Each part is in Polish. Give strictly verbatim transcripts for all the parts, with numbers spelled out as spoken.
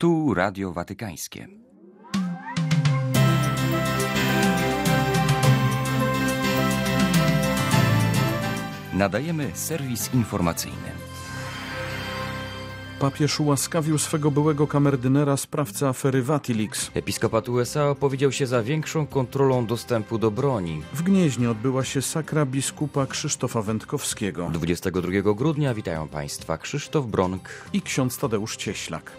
Tu Radio Watykańskie. Nadajemy serwis informacyjny. Papież ułaskawił swego byłego kamerdynera, sprawcę afery Wikileaks. Episkopat U S A opowiedział się za większą kontrolą dostępu do broni. W Gnieźnie odbyła się sakra biskupa Krzysztofa Wędkowskiego. dwudziestego drugiego grudnia witają Państwa Krzysztof Bronk i ksiądz Tadeusz Cieślak.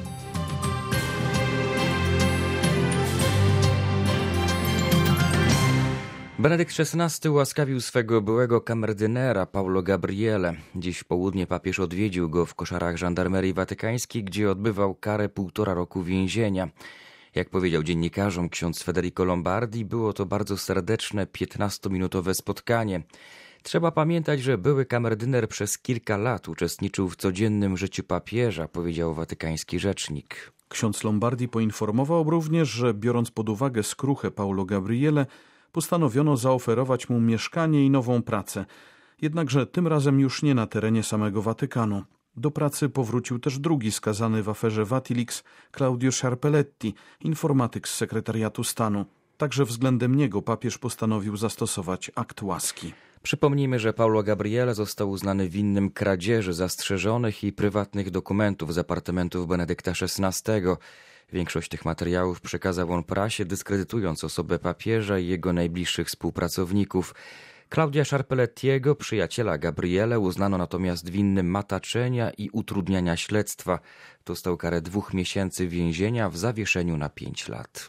Benedykt szesnasty ułaskawił swego byłego kamerdynera Paulo Gabriele. Dziś w południe papież odwiedził go w koszarach żandarmerii watykańskiej, gdzie odbywał karę półtora roku więzienia. Jak powiedział dziennikarzom ksiądz Federico Lombardi, było to bardzo serdeczne, piętnastominutowe spotkanie. Trzeba pamiętać, że były kamerdyner przez kilka lat uczestniczył w codziennym życiu papieża, powiedział watykański rzecznik. Ksiądz Lombardi poinformował również, że biorąc pod uwagę skruchę Paulo Gabriele, postanowiono zaoferować mu mieszkanie i nową pracę. Jednakże tym razem już nie na terenie samego Watykanu. Do pracy powrócił też drugi skazany w aferze Wikileaks, Claudio Scarpelletti, informatyk z sekretariatu stanu. Także względem niego papież postanowił zastosować akt łaski. Przypomnijmy, że Paulo Gabriele został uznany winnym kradzieży zastrzeżonych i prywatnych dokumentów z apartamentów Benedykta szesnastego. Większość tych materiałów przekazał on prasie, dyskredytując osobę papieża i jego najbliższych współpracowników. Claudia Scarpellettiego, przyjaciela Gabriele, uznano natomiast winnym mataczenia i utrudniania śledztwa. Dostał karę dwóch miesięcy więzienia w zawieszeniu na pięć lat.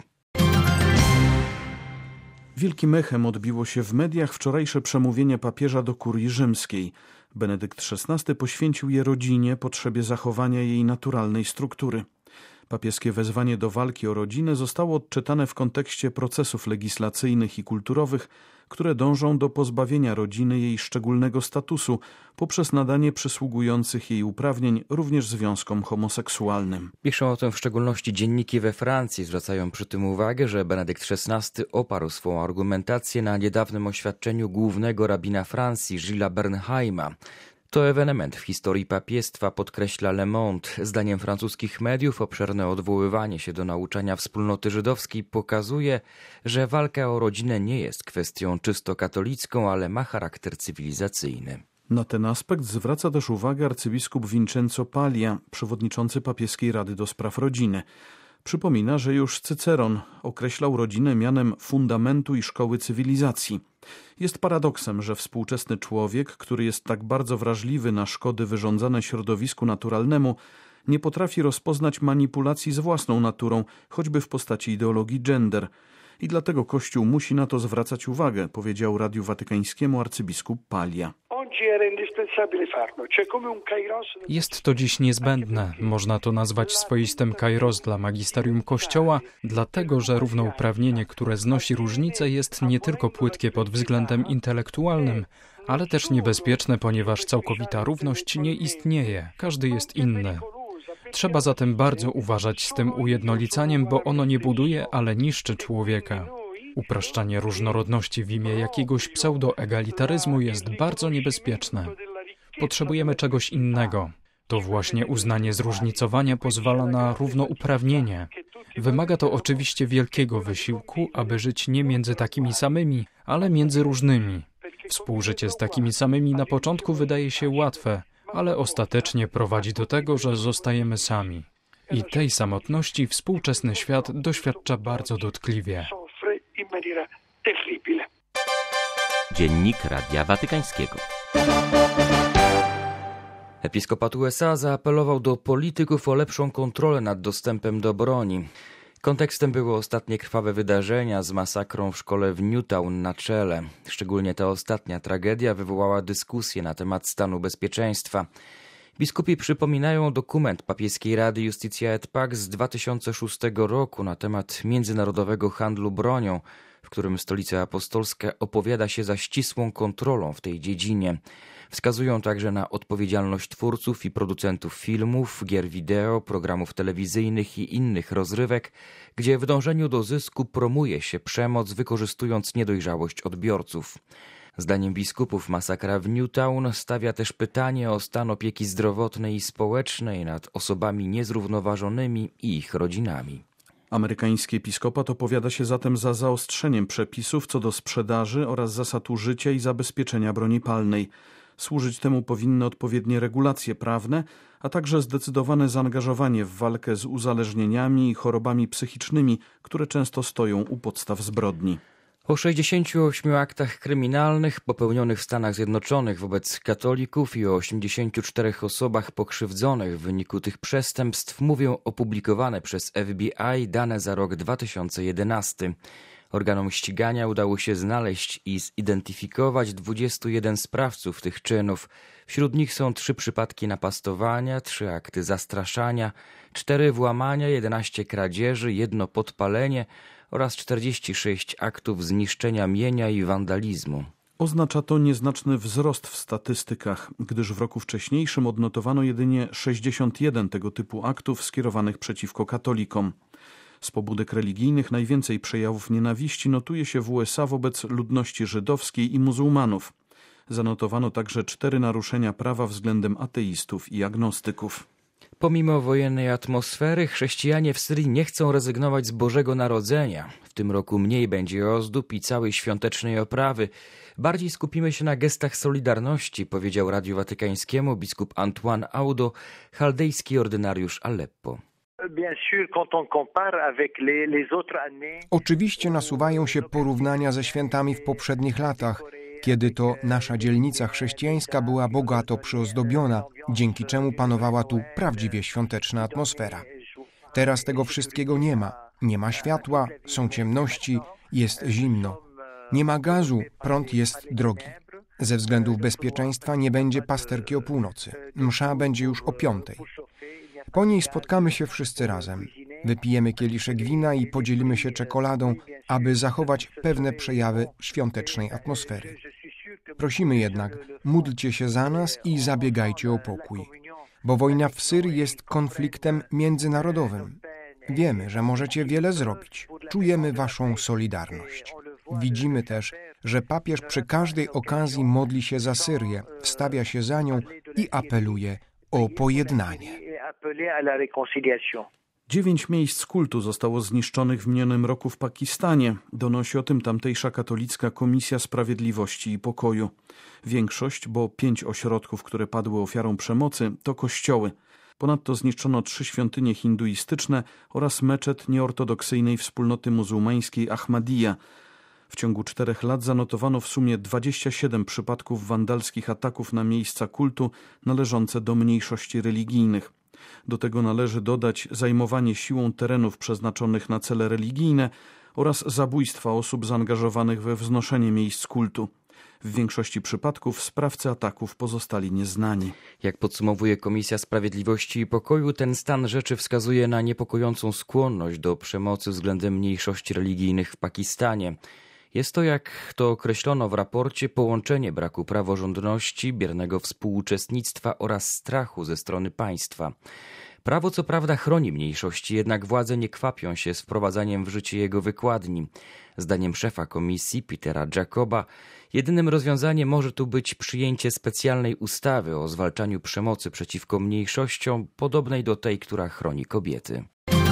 Wielkim echem odbiło się w mediach wczorajsze przemówienie papieża do kurii rzymskiej. Benedykt szesnasty poświęcił je rodzinie, potrzebie zachowania jej naturalnej struktury. Papieskie wezwanie do walki o rodzinę zostało odczytane w kontekście procesów legislacyjnych i kulturowych, które dążą do pozbawienia rodziny jej szczególnego statusu poprzez nadanie przysługujących jej uprawnień również związkom homoseksualnym. Piszą o tym w szczególności dzienniki we Francji. Zwracają przy tym uwagę, że Benedykt szesnasty oparł swą argumentację na niedawnym oświadczeniu głównego rabina Francji, Gillesa Bernheima. To ewenement w historii papiestwa, podkreśla Le Monde. Zdaniem francuskich mediów obszerne odwoływanie się do nauczania wspólnoty żydowskiej pokazuje, że walka o rodzinę nie jest kwestią czysto katolicką, ale ma charakter cywilizacyjny. Na ten aspekt zwraca też uwagę arcybiskup Vincenzo Paglia, przewodniczący Papieskiej Rady do Spraw Rodziny. Przypomina, że już Cyceron określał rodzinę mianem fundamentu i szkoły cywilizacji. Jest paradoksem, że współczesny człowiek, który jest tak bardzo wrażliwy na szkody wyrządzane środowisku naturalnemu, nie potrafi rozpoznać manipulacji z własną naturą, choćby w postaci ideologii gender. I dlatego Kościół musi na to zwracać uwagę, powiedział Radiu Watykańskiemu arcybiskup Paglia. Jest to dziś niezbędne. Można to nazwać swoistym kairos dla magisterium Kościoła, dlatego że równouprawnienie, które znosi różnice, jest nie tylko płytkie pod względem intelektualnym, ale też niebezpieczne, ponieważ całkowita równość nie istnieje. Każdy jest inny. Trzeba zatem bardzo uważać z tym ujednolicaniem, bo ono nie buduje, ale niszczy człowieka. Upraszczanie różnorodności w imię jakiegoś pseudoegalitaryzmu jest bardzo niebezpieczne. Potrzebujemy czegoś innego. To właśnie uznanie zróżnicowania pozwala na równouprawnienie. Wymaga to oczywiście wielkiego wysiłku, aby żyć nie między takimi samymi, ale między różnymi. Współżycie z takimi samymi na początku wydaje się łatwe, ale ostatecznie prowadzi do tego, że zostajemy sami. I tej samotności współczesny świat doświadcza bardzo dotkliwie. Dziennik Radia Watykańskiego. Episkopat U S A zaapelował do polityków o lepszą kontrolę nad dostępem do broni. Kontekstem były ostatnie krwawe wydarzenia z masakrą w szkole w Newtown na czele. Szczególnie ta ostatnia tragedia wywołała dyskusję na temat stanu bezpieczeństwa. Biskupi przypominają dokument Papieskiej Rady Justitia et Pax z dwa tysiące szóstego roku na temat międzynarodowego handlu bronią, w którym Stolica Apostolska opowiada się za ścisłą kontrolą w tej dziedzinie. Wskazują także na odpowiedzialność twórców i producentów filmów, gier wideo, programów telewizyjnych i innych rozrywek, gdzie w dążeniu do zysku promuje się przemoc, wykorzystując niedojrzałość odbiorców. Zdaniem biskupów masakra w Newtown stawia też pytanie o stan opieki zdrowotnej i społecznej nad osobami niezrównoważonymi i ich rodzinami. Amerykański episkopat opowiada się zatem za zaostrzeniem przepisów co do sprzedaży oraz zasad użycia i zabezpieczenia broni palnej. Służyć temu powinny odpowiednie regulacje prawne, a także zdecydowane zaangażowanie w walkę z uzależnieniami i chorobami psychicznymi, które często stoją u podstaw zbrodni. O sześćdziesięciu ośmiu aktach kryminalnych popełnionych w Stanach Zjednoczonych wobec katolików i o osiemdziesięciu czterech osobach pokrzywdzonych w wyniku tych przestępstw mówią opublikowane przez F B I dane za rok dwa tysiące jedenasty. Organom ścigania udało się znaleźć i zidentyfikować dwudziestu jeden sprawców tych czynów. Wśród nich są trzy przypadki napastowania, trzy akty zastraszania, cztery włamania, jedenaście kradzieży, jedno podpalenie oraz czterdzieści sześć aktów zniszczenia mienia i wandalizmu. Oznacza to nieznaczny wzrost w statystykach, gdyż w roku wcześniejszym odnotowano jedynie sześćdziesiąt jeden tego typu aktów skierowanych przeciwko katolikom. Z pobudek religijnych najwięcej przejawów nienawiści notuje się w U S A wobec ludności żydowskiej i muzułmanów. Zanotowano także cztery naruszenia prawa względem ateistów i agnostyków. Pomimo wojennej atmosfery chrześcijanie w Syrii nie chcą rezygnować z Bożego Narodzenia. W tym roku mniej będzie ozdób i całej świątecznej oprawy. Bardziej skupimy się na gestach solidarności, powiedział Radiu Watykańskiemu biskup Antoine Audo, chaldejski ordynariusz Aleppo. Oczywiście nasuwają się porównania ze świętami w poprzednich latach, kiedy to nasza dzielnica chrześcijańska była bogato przyozdobiona, dzięki czemu panowała tu prawdziwie świąteczna atmosfera. Teraz tego wszystkiego nie ma. Nie ma światła, są ciemności, jest zimno. Nie ma gazu, prąd jest drogi. Ze względów bezpieczeństwa nie będzie pasterki o północy. Msza będzie już o piątej. Po niej spotkamy się wszyscy razem. Wypijemy kieliszek wina i podzielimy się czekoladą, aby zachować pewne przejawy świątecznej atmosfery. Prosimy jednak, módlcie się za nas i zabiegajcie o pokój, bo wojna w Syrii jest konfliktem międzynarodowym. Wiemy, że możecie wiele zrobić. Czujemy waszą solidarność. Widzimy też, że papież przy każdej okazji modli się za Syrię, wstawia się za nią i apeluje o pojednanie. Dziewięć miejsc kultu zostało zniszczonych w minionym roku w Pakistanie. Donosi o tym tamtejsza katolicka Komisja Sprawiedliwości i Pokoju. Większość, bo pięć ośrodków, które padły ofiarą przemocy, to kościoły. Ponadto zniszczono trzy świątynie hinduistyczne oraz meczet nieortodoksyjnej wspólnoty muzułmańskiej Ahmadiyya. W ciągu czterech lat zanotowano w sumie dwadzieścia siedem przypadków wandalskich ataków na miejsca kultu należące do mniejszości religijnych. Do tego należy dodać zajmowanie siłą terenów przeznaczonych na cele religijne oraz zabójstwa osób zaangażowanych we wznoszenie miejsc kultu. W większości przypadków sprawcy ataków pozostali nieznani. Jak podsumowuje Komisja Sprawiedliwości i Pokoju, ten stan rzeczy wskazuje na niepokojącą skłonność do przemocy względem mniejszości religijnych w Pakistanie. Jest to, jak to określono w raporcie, połączenie braku praworządności, biernego współuczestnictwa oraz strachu ze strony państwa. Prawo co prawda chroni mniejszości, jednak władze nie kwapią się z wprowadzaniem w życie jego wykładni. Zdaniem szefa komisji, Petera Jacoba, jedynym rozwiązaniem może tu być przyjęcie specjalnej ustawy o zwalczaniu przemocy przeciwko mniejszościom, podobnej do tej, która chroni kobiety.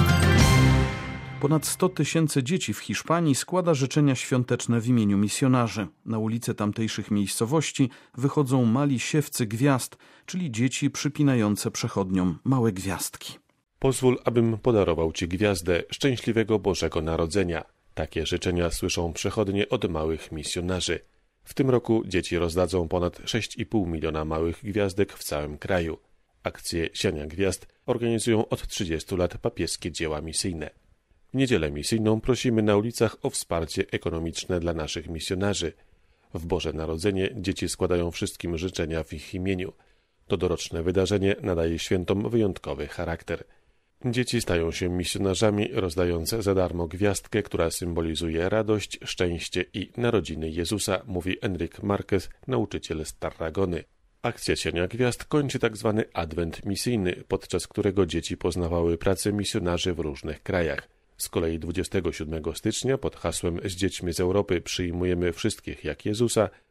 Ponad sto tysięcy dzieci w Hiszpanii składa życzenia świąteczne w imieniu misjonarzy. Na ulice tamtejszych miejscowości wychodzą mali siewcy gwiazd, czyli dzieci przypinające przechodniom małe gwiazdki. Pozwól, abym podarował Ci gwiazdę szczęśliwego Bożego Narodzenia. Takie życzenia słyszą przechodnie od małych misjonarzy. W tym roku dzieci rozdadzą ponad sześć i pół miliona małych gwiazdek w całym kraju. Akcję Siania Gwiazd organizują od trzydziestu lat papieskie dzieła misyjne. W niedzielę misyjną prosimy na ulicach o wsparcie ekonomiczne dla naszych misjonarzy. W Boże Narodzenie dzieci składają wszystkim życzenia w ich imieniu. To doroczne wydarzenie nadaje świętom wyjątkowy charakter. Dzieci stają się misjonarzami, rozdając za darmo gwiazdkę, która symbolizuje radość, szczęście i narodziny Jezusa, mówi Enrique Marquez, nauczyciel z Tarragony. Akcja Siania Gwiazd kończy tzw. adwent misyjny, podczas którego dzieci poznawały pracę misjonarzy w różnych krajach. Z kolei dwudziestego siódmego stycznia pod hasłem „Z dziećmi z Europy przyjmujemy wszystkich jak Jezusa”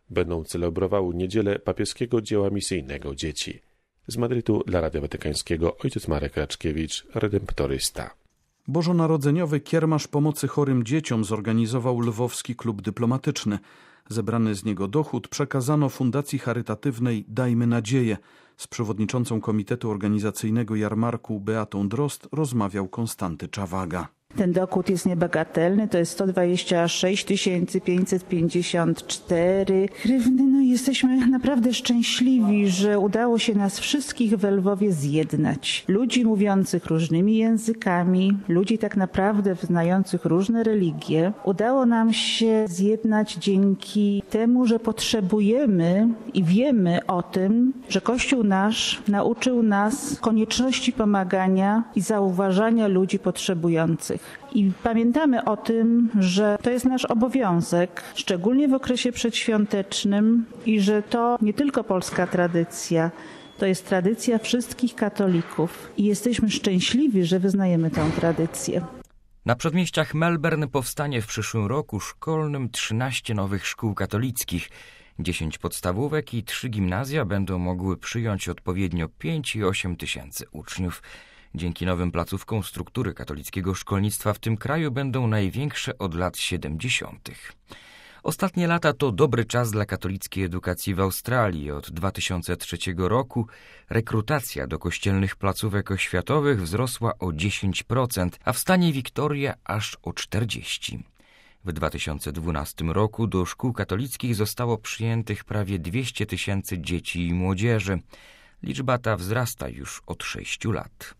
będą celebrowały niedzielę papieskiego dzieła misyjnego dzieci. Z Madrytu dla Radia Watykańskiego ojciec Marek Raczkiewicz, redemptorysta. Bożonarodzeniowy kiermasz pomocy chorym dzieciom zorganizował Lwowski Klub Dyplomatyczny. Zebrany z niego dochód przekazano Fundacji Charytatywnej Dajmy Nadzieję. Z przewodniczącą Komitetu Organizacyjnego Jarmarku Beatą Drozd rozmawiał Konstanty Czawaga. Ten dochód jest niebagatelny, to jest sto dwadzieścia sześć tysięcy pięćset pięćdziesiąt cztery hrywny. No i jesteśmy naprawdę szczęśliwi, że udało się nas wszystkich w Lwowie zjednać. Ludzi mówiących różnymi językami, ludzi tak naprawdę wyznających różne religie. Udało nam się zjednać dzięki temu, że potrzebujemy i wiemy o tym, że Kościół nasz nauczył nas konieczności pomagania i zauważania ludzi potrzebujących. I pamiętamy o tym, że to jest nasz obowiązek, szczególnie w okresie przedświątecznym i że to nie tylko polska tradycja, to jest tradycja wszystkich katolików i jesteśmy szczęśliwi, że wyznajemy tę tradycję. Na przedmieściach Melbourne powstanie w przyszłym roku szkolnym trzynaście nowych szkół katolickich. dziesięć podstawówek i trzy gimnazja będą mogły przyjąć odpowiednio pięć i osiem tysięcy uczniów. Dzięki nowym placówkom struktury katolickiego szkolnictwa w tym kraju będą największe od lat siedemdziesiątych. Ostatnie lata to dobry czas dla katolickiej edukacji w Australii. Od dwa tysiące trzeciego roku rekrutacja do kościelnych placówek oświatowych wzrosła o dziesięć procent, a w stanie Victoria aż o czterdzieści procent. W dwa tysiące dwunastym roku do szkół katolickich zostało przyjętych prawie dwieście tysięcy dzieci i młodzieży. Liczba ta wzrasta już od sześciu lat.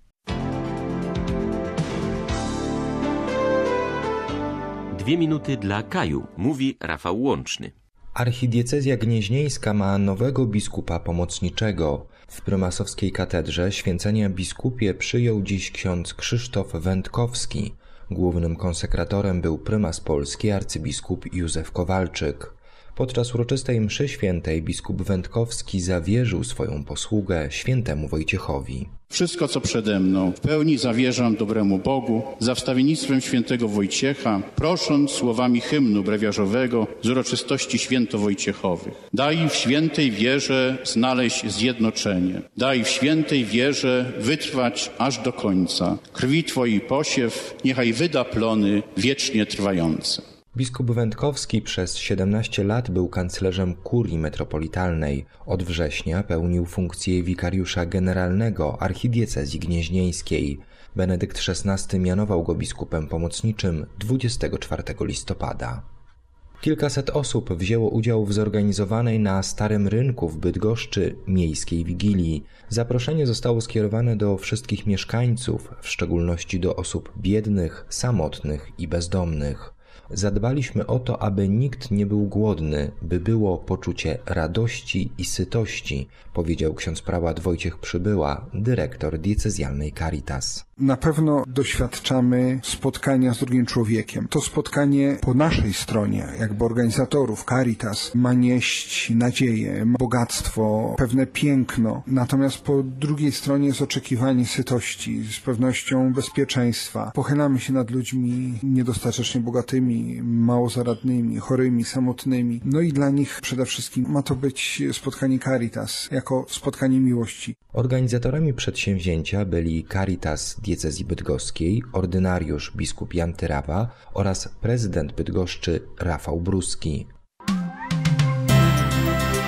Dwie minuty dla Kaju, mówi Rafał Łączny. Archidiecezja gnieźnieńska ma nowego biskupa pomocniczego. W prymasowskiej katedrze święcenia biskupie przyjął dziś ksiądz Krzysztof Wędkowski. Głównym konsekratorem był prymas Polski arcybiskup Józef Kowalczyk. Podczas uroczystej mszy świętej biskup Wędkowski zawierzył swoją posługę świętemu Wojciechowi. Wszystko, co przede mną, w pełni zawierzam dobremu Bogu, za wstawiennictwem świętego Wojciecha, prosząc słowami hymnu brewiarzowego z uroczystości świętowojciechowych. Daj w świętej wierze znaleźć zjednoczenie. Daj w świętej wierze wytrwać aż do końca. Krwi Twojej posiew niechaj wyda plony wiecznie trwające. Biskup Wędkowski przez siedemnaście lat był kanclerzem kurii metropolitalnej. Od września pełnił funkcję wikariusza generalnego archidiecezji gnieźnieńskiej. Benedykt szesnasty mianował go biskupem pomocniczym dwudziestego czwartego listopada. Kilkaset osób wzięło udział w zorganizowanej na Starym Rynku w Bydgoszczy miejskiej wigilii. Zaproszenie zostało skierowane do wszystkich mieszkańców, w szczególności do osób biednych, samotnych i bezdomnych. Zadbaliśmy o to, aby nikt nie był głodny, by było poczucie radości i sytości, powiedział ksiądz prałat Wojciech Przybyła, dyrektor diecezjalnej Caritas. Na pewno doświadczamy spotkania z drugim człowiekiem. To spotkanie po naszej stronie, jakby organizatorów Caritas, ma nieść nadzieję, bogactwo, pewne piękno. Natomiast po drugiej stronie jest oczekiwanie sytości, z pewnością bezpieczeństwa. Pochylamy się nad ludźmi niedostatecznie bogatymi, mało zaradnymi, chorymi, samotnymi. No i dla nich przede wszystkim ma to być spotkanie Caritas, jako spotkanie miłości. Organizatorami przedsięwzięcia byli Caritas diecezji bydgoskiej, ordynariusz biskup Jan Tyrawa oraz prezydent Bydgoszczy Rafał Bruski.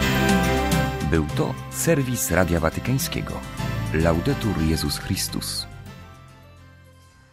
Był to serwis Radia Watykańskiego. Laudetur Jezus Chrystus.